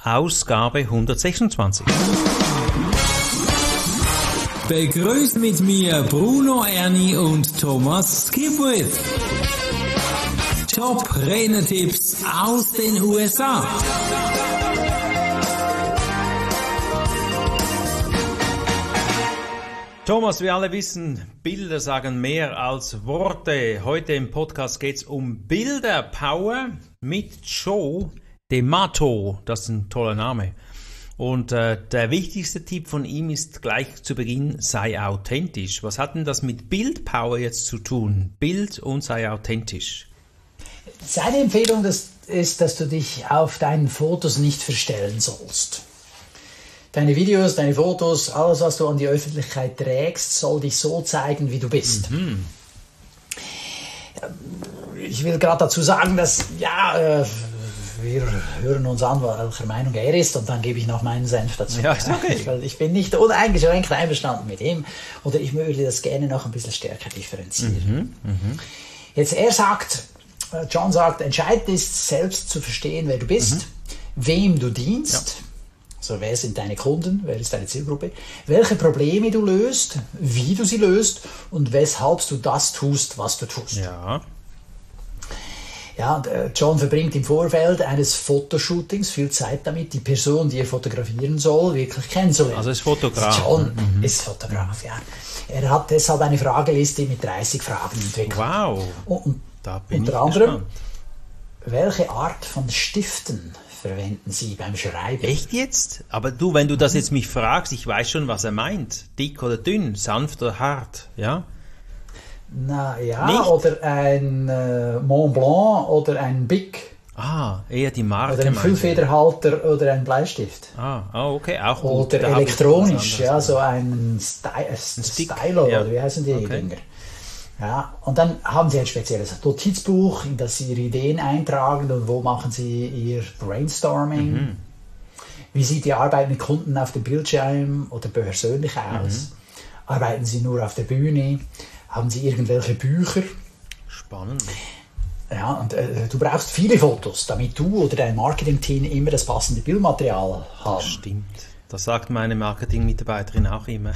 Ausgabe 126. Begrüßt mit mir Bruno Erni und Thomas Skipwith. Top-Renner-Tipps aus den USA. Thomas, wir alle wissen, Bilder sagen mehr als Worte. Heute im Podcast geht es um Bilderpower mit Joe D'Amato. Das ist ein toller Name. Und der wichtigste Tipp von ihm ist gleich zu Beginn, sei authentisch. Was hat denn das mit Bildpower jetzt zu tun? Bild und sei authentisch. Seine Empfehlung ist, dass du dich auf deinen Fotos nicht verstellen sollst. Deine Videos, deine Fotos, alles, was du an die Öffentlichkeit trägst, soll dich so zeigen, wie du bist. Mhm. Ich will gerade dazu sagen, dass, wir hören uns an, welcher Meinung er ist, und dann gebe ich noch meinen Senf dazu. Ja, ist okay. Weil ich bin nicht uneingeschränkt einverstanden mit ihm, oder ich würde das gerne noch ein bisschen stärker differenzieren. Jetzt, John sagt, entscheidend ist, selbst zu verstehen, wer du bist, wem du dienst. Ja. Also wer sind deine Kunden, wer ist deine Zielgruppe, welche Probleme du löst, wie du sie löst und weshalb du das tust, was du tust. Ja, und John verbringt im Vorfeld eines Fotoshootings viel Zeit damit, die Person, die er fotografieren soll, wirklich kennenzulernen. Also ist Fotograf. John ist Fotograf, ja. Er hat deshalb eine Frageliste mit 30 Fragen entwickelt. Wow, und da bin unter ich anderem, gespannt. Welche Art von Stiften verwenden Sie beim Schreiben? Echt jetzt? Aber du, wenn du das jetzt mich fragst, ich weiß schon, was er meint. Dick oder dünn, sanft oder hart, ja? Na ja, nicht? Oder ein Mont Blanc oder ein Bic. Eher die Marke. Oder ein Füllfederhalter oder ein Bleistift. Okay, auch gut. Oder Da elektronisch, ja, so ein Stylo, ja. Oder wie heißen die Dinger? Ja, und dann haben Sie ein spezielles Notizbuch, in das Sie Ihre Ideen eintragen, und wo machen Sie Ihr Brainstorming? Wie sieht die Arbeit mit Kunden auf dem Bildschirm oder persönlich aus? Arbeiten Sie nur auf der Bühne? Haben Sie irgendwelche Bücher? Spannend. Ja, und du brauchst viele Fotos, damit du oder dein Marketing-Team immer das passende Bildmaterial haben. Stimmt. Das sagt meine Marketing-Mitarbeiterin auch immer.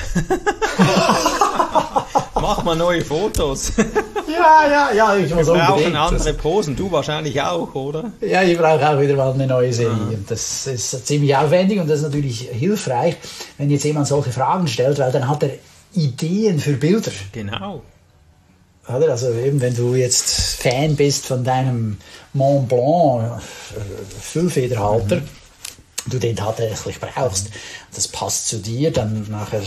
Mach mal neue Fotos. Ja, ich muss Wir brauchen unbedingt. andere Posen, du wahrscheinlich auch, oder? Ja, ich brauche auch wieder mal eine neue Serie. Und das ist ziemlich aufwendig, und das ist natürlich hilfreich, wenn jetzt jemand solche Fragen stellt, weil dann hat er Ideen für Bilder. Genau. Also eben, wenn du jetzt Fan bist von deinem Mont Blanc Füllfederhalter, du den tatsächlich brauchst, das passt zu dir, dann nachher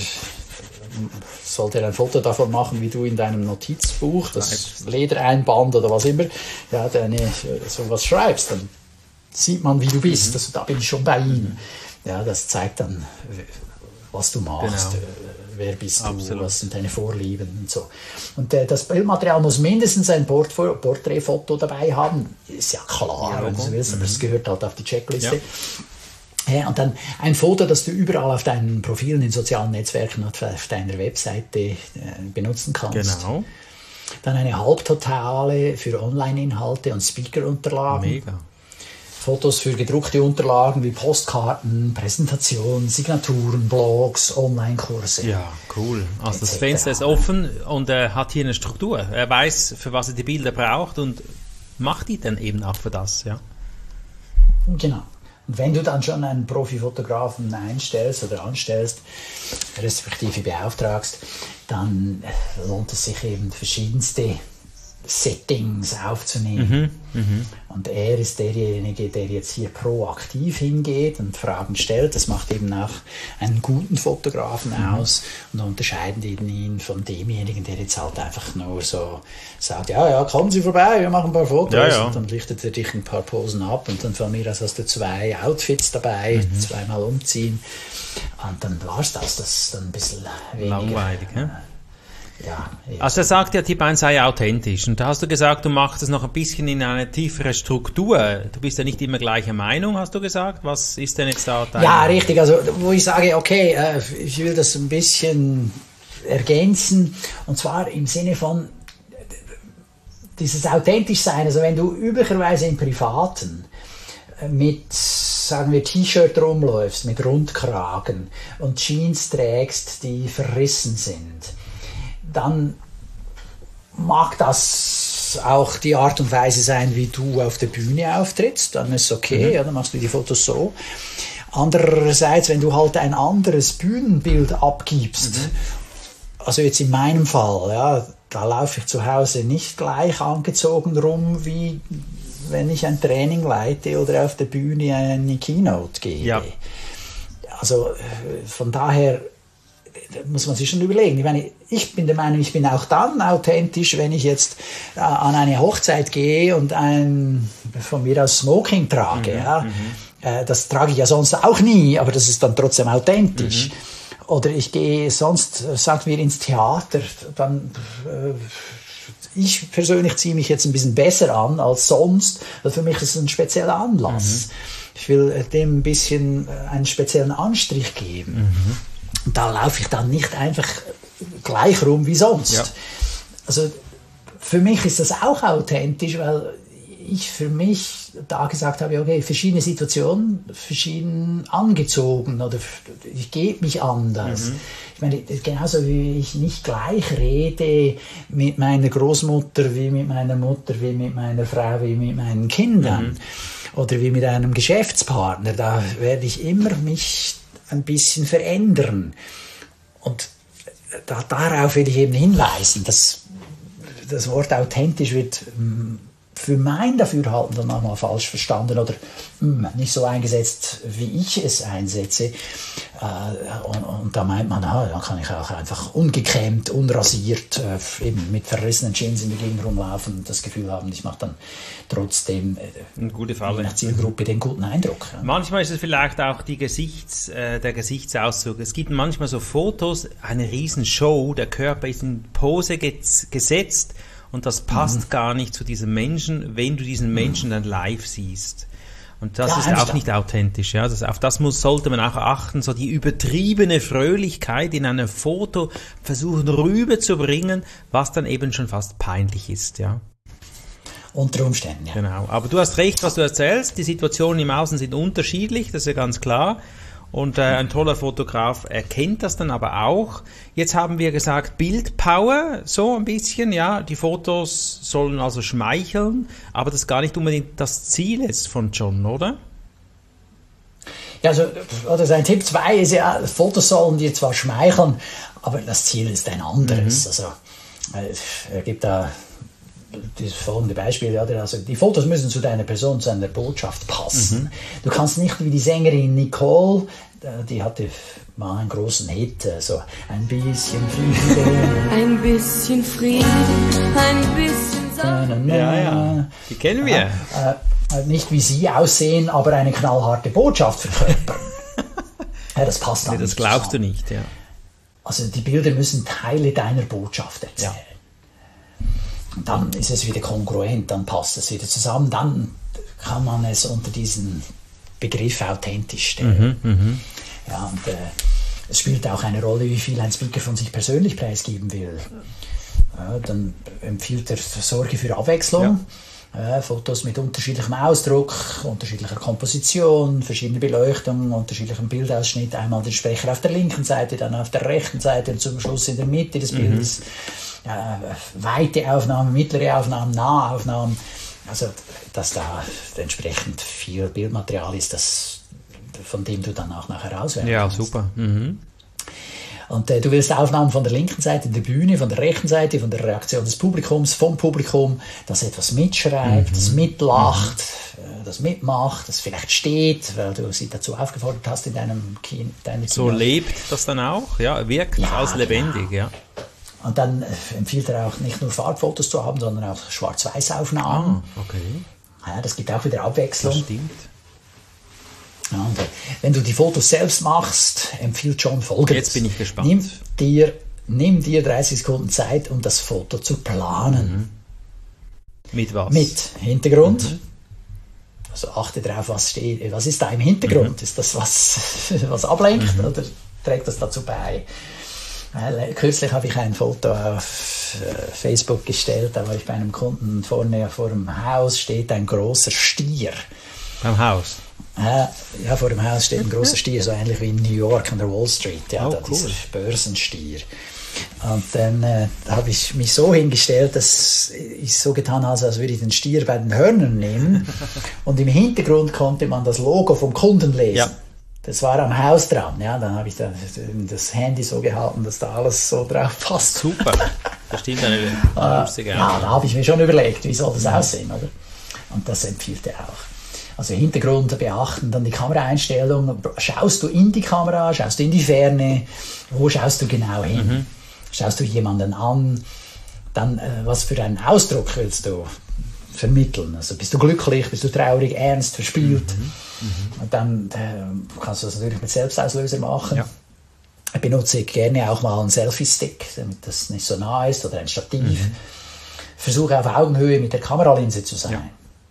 sollte er ein Foto davon machen, wie du in deinem Notizbuch, das Ledereinband oder was immer, ja, sowas schreibst, dann sieht man, wie du bist. Also da bin ich schon bei ihm. Ja, das zeigt dann, was du machst. Genau. Wer bist du, Absolut. was sind deine Vorlieben und so. Und das Bildmaterial muss mindestens ein Porträtfoto dabei haben. Ist ja klar, wenn du so willst, aber das gehört halt auf die Checkliste. Ja, und dann ein Foto, das du überall auf deinen Profilen in sozialen Netzwerken und auf deiner Webseite benutzen kannst. Genau. Dann eine Halbtotale für Online-Inhalte und Speaker-Unterlagen. Mega. Fotos für gedruckte Unterlagen wie Postkarten, Präsentationen, Signaturen, Blogs, Online-Kurse. Ja, cool. Also das etc. Fenster ist offen und er hat hier eine Struktur. Er weiß, für was er die Bilder braucht und macht die dann eben auch für das, ja. Genau. Und wenn du dann schon einen Profifotografen einstellst oder anstellst, respektive beauftragst, dann lohnt es sich eben verschiedenste Settings aufzunehmen. Und er ist derjenige, der jetzt hier proaktiv hingeht und Fragen stellt. Das macht eben auch einen guten Fotografen aus und unterscheidet ihn von demjenigen, der jetzt halt einfach nur so sagt, ja, kommen Sie vorbei, wir machen ein paar Fotos. Ja. Und dann lichtet er dich ein paar Posen ab und dann von mir aus hast du 2 Outfits dabei, zweimal umziehen. Und dann war es das ist dann ein bisschen weniger Langweilig, ne? Ja, Also er sagt ja, Tipp 1 sei authentisch. Und da hast du gesagt, du machst es noch ein bisschen in eine tiefere Struktur. Du bist ja nicht immer gleicher Meinung, hast du gesagt. Was ist denn jetzt da dein... Ja, richtig. Also wo ich sage, okay, ich will das ein bisschen ergänzen. Und zwar im Sinne von dieses authentisch sein. Also wenn du üblicherweise im Privaten mit, sagen wir, T-Shirt rumläufst, mit Rundkragen und Jeans trägst, die verrissen sind, dann mag das auch die Art und Weise sein, wie du auf der Bühne auftrittst, dann ist es okay, ja, dann machst du die Fotos so. Andererseits, wenn du halt ein anderes Bühnenbild abgibst, also jetzt in meinem Fall, ja, da laufe ich zu Hause nicht gleich angezogen rum, wie wenn ich ein Training leite oder auf der Bühne eine Keynote gebe. Ja. Also von daher muss man sich schon überlegen. Ich meine, ich bin der Meinung, ich bin auch dann authentisch, wenn ich jetzt an eine Hochzeit gehe und von mir aus Smoking trage. Ja. Das trage ich ja sonst auch nie, aber das ist dann trotzdem authentisch. Oder ich gehe sonst, sagen wir, ins Theater, dann ich persönlich ziehe mich jetzt ein bisschen besser an als sonst, weil für mich ist es ein spezieller Anlass. Ich will dem ein bisschen einen speziellen Anstrich geben. Und da laufe ich dann nicht einfach gleich rum wie sonst. Ja. Also für mich ist das auch authentisch, weil ich für mich da gesagt habe, okay, verschiedene Situationen, verschieden angezogen oder ich gebe mich anders. Ich meine, genauso wie ich nicht gleich rede mit meiner Großmutter, wie mit meiner Mutter, wie mit meiner Frau, wie mit meinen Kindern oder wie mit einem Geschäftspartner, da werde ich immer mich ein bisschen verändern. Und darauf will ich eben hinweisen, dass das Wort authentisch wird für mein Dafürhalten dann manchmal falsch verstanden oder nicht so eingesetzt, wie ich es einsetze. Und da meint man, dann kann ich auch einfach ungekämmt, unrasiert, eben mit verrissenen Jeans in der Gegend rumlaufen und das Gefühl haben, ich mache dann trotzdem eine gute Falle in der Zielgruppe den guten Eindruck. Ja. Manchmal ist es vielleicht auch der Gesichtsausdruck. Es gibt manchmal so Fotos, eine Riesenshow, der Körper ist in Pose gesetzt, und das passt gar nicht zu diesem Menschen, wenn du diesen Menschen dann live siehst. Und das ist auch nicht authentisch. Ja? Auf das sollte man auch achten, so die übertriebene Fröhlichkeit in einem Foto versuchen rüberzubringen, was dann eben schon fast peinlich ist. Ja? Unter Umständen, ja. Genau. Aber du hast recht, was du erzählst. Die Situationen im Außen sind unterschiedlich, das ist ja ganz klar. Und ein toller Fotograf erkennt das dann aber auch. Jetzt haben wir gesagt, Bildpower, so ein bisschen, ja. Die Fotos sollen also schmeicheln, aber das ist gar nicht unbedingt das Ziel ist von John, oder? Ja, also sein Tipp 2 ist ja, Fotos sollen dir zwar schmeicheln, aber das Ziel ist ein anderes. Also er gibt da das folgende Beispiel, also die Fotos müssen zu deiner Person, zu einer Botschaft passen. Du kannst nicht wie die Sängerin Nicole, die hatte mal einen großen Hit, so ein bisschen Frieden. Ein bisschen Frieden, ein bisschen Sonne. Ja, die kennen wir. Nicht wie sie aussehen, aber eine knallharte Botschaft verkörpern. Ja, das passt dann das glaubst du nicht, ja. Also die Bilder müssen Teile deiner Botschaft erzählen. Ja. Dann ist es wieder kongruent, dann passt es wieder zusammen, dann kann man es unter diesen Begriff authentisch stellen. Ja, und es spielt auch eine Rolle, wie viel ein Speaker von sich persönlich preisgeben will. Ja, dann empfiehlt er Sorge für Abwechslung. Ja. Fotos mit unterschiedlichem Ausdruck, unterschiedlicher Komposition, verschiedene Beleuchtung, unterschiedlichem Bildausschnitt. Einmal den Sprecher auf der linken Seite, dann auf der rechten Seite und zum Schluss in der Mitte des Bildes. Weite Aufnahmen, mittlere Aufnahmen, Nahaufnahmen. Also, dass da entsprechend viel Bildmaterial ist, von dem du dann auch nachher auswählen kannst. Ja, super. Und du willst Aufnahmen von der linken Seite der Bühne, von der rechten Seite, von der Reaktion des Publikums, vom Publikum, das etwas mitschreibt, das mitlacht, das mitmacht, das vielleicht steht, weil du sie dazu aufgefordert hast in deiner So lebt das dann auch, ja, wirkt als lebendig, ja. Und dann empfiehlt er auch nicht nur Farbfotos zu haben, sondern auch Schwarz-Weiß-Aufnahmen. Okay. Ja, das gibt auch wieder Abwechslung. Das stimmt. Ja, und wenn du die Fotos selbst machst, empfiehlt John Folgendes. Jetzt bin ich gespannt. Nimm dir 30 Sekunden Zeit, um das Foto zu planen. Mit was? Mit Hintergrund. Also achte darauf, was steht. Was ist da im Hintergrund? Ist das was ablenkt oder trägt das dazu bei? Kürzlich habe ich ein Foto auf Facebook gestellt, da war ich bei einem Kunden, vorne vor dem Haus steht ein großer Stier. Beim Haus? Ja, vor dem Haus steht ein großer Stier, so ähnlich wie in New York an der Wall Street. Ja, Oh, da cool. dieser Börsenstier. Und dann habe ich mich so hingestellt, dass ich so getan habe, als würde ich den Stier bei den Hörnern nehmen. Und im Hintergrund konnte man das Logo vom Kunden lesen. Ja. Das war am Haus dran. Ja, dann habe ich das Handy so gehalten, dass da alles so drauf passt. Super. Bestimmt eine lustige Ja, da habe ich mir schon überlegt, wie soll das aussehen, oder? Und das empfiehlt er auch. Also Hintergrund beachten, dann die Kameraeinstellung. Schaust du in die Kamera, schaust du in die Ferne, wo schaust du genau hin? Schaust du jemanden an? Dann, was für einen Ausdruck willst du vermitteln? Also bist du glücklich, bist du traurig, ernst, verspielt? Und dann kannst du das natürlich mit Selbstauslöser machen. Ja. Ich benutze gerne auch mal einen Selfie-Stick, damit das nicht so nah ist, oder ein Stativ. Versuche auf Augenhöhe mit der Kameralinse zu sein. Ja.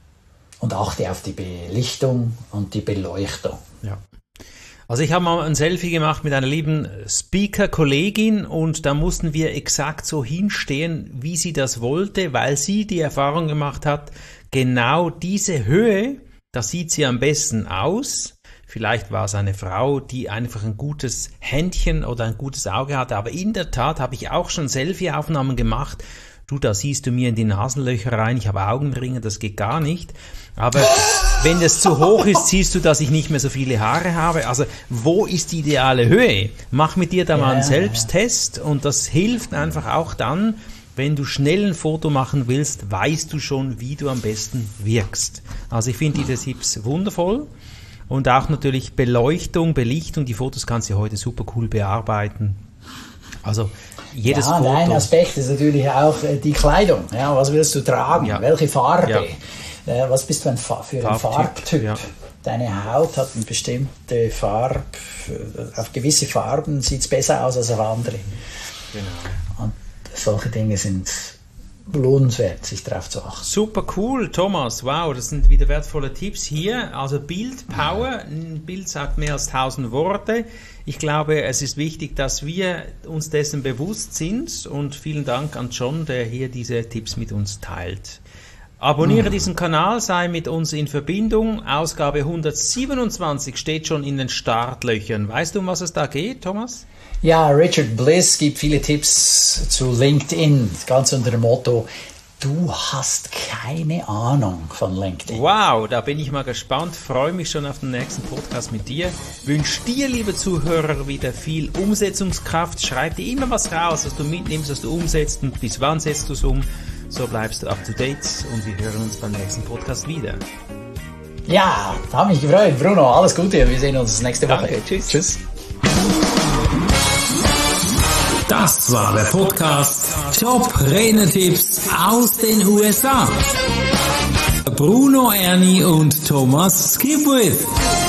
Und achte auf die Belichtung und die Beleuchtung. Ja. Also ich habe mal ein Selfie gemacht mit einer lieben Speaker-Kollegin und da mussten wir exakt so hinstehen, wie sie das wollte, weil sie die Erfahrung gemacht hat, genau diese Höhe, da sieht sie am besten aus. Vielleicht war es eine Frau, die einfach ein gutes Händchen oder ein gutes Auge hatte, aber in der Tat habe ich auch schon Selfie-Aufnahmen gemacht. Du, da siehst du mir in die Nasenlöcher rein, ich habe Augenringe, das geht gar nicht. Aber wenn es zu hoch ist, siehst du, dass ich nicht mehr so viele Haare habe. Also wo ist die ideale Höhe? Mach mit dir da mal einen Selbsttest und das hilft einfach auch dann, wenn du schnell ein Foto machen willst, weißt du schon, wie du am besten wirkst. Also ich finde diese Tipps wundervoll. Und auch natürlich Beleuchtung, Belichtung, die Fotos kannst du heute super cool bearbeiten. Also jedes Foto. Ein Aspekt ist natürlich auch die Kleidung. Ja, was willst du tragen? Ja. Welche Farbe? Ja. Was bist du für ein Farbtyp? Ja. Deine Haut hat eine bestimmte Farbe. Auf gewisse Farben sieht es besser aus als auf andere. Genau. Und solche Dinge sind lohnenswert, sich darauf zu achten. Super cool, Thomas. Wow, das sind wieder wertvolle Tipps hier. Also Bildpower, ein Bild sagt mehr als 1000 Worte. Ich glaube, es ist wichtig, dass wir uns dessen bewusst sind und vielen Dank an John, der hier diese Tipps mit uns teilt. Abonniere diesen Kanal, sei mit uns in Verbindung. Ausgabe 127 steht schon in den Startlöchern. Weißt du, um was es da geht, Thomas? Ja, Richard Bliss gibt viele Tipps zu LinkedIn, ganz unter dem Motto, du hast keine Ahnung von LinkedIn. Wow, da bin ich mal gespannt, freue mich schon auf den nächsten Podcast mit dir. Wünsche dir, liebe Zuhörer, wieder viel Umsetzungskraft. Schreib dir immer was raus, was du mitnimmst, was du umsetzt und bis wann setzt du es um. So bleibst du up to date und wir hören uns beim nächsten Podcast wieder. Ja, da habe mich gefreut. Bruno, alles Gute und wir sehen uns nächste Woche. Danke, tschüss. Tschüss. Das war der Podcast Top Renetipps aus den USA. Bruno Erni und Thomas Skipwith.